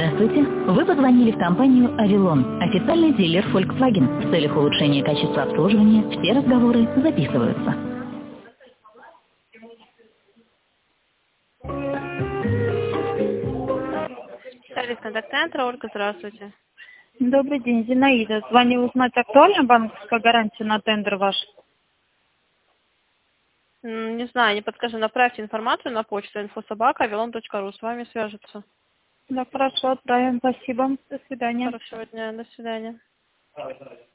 Здравствуйте. Вы позвонили в компанию «Авилон», официальный дилер Volkswagen. В целях улучшения качества обслуживания все разговоры записываются. Сервис контакт-центра. Ольга, здравствуйте. Добрый день, Зинаида. Звоню узнать, актуальна банковская гарантия на тендер ваш? Не знаю, не подскажу. Направьте информацию на почту info@avilon.ru. С вами свяжутся. Да, хорошо, отправим. Спасибо. До свидания. Хорошего дня. До свидания.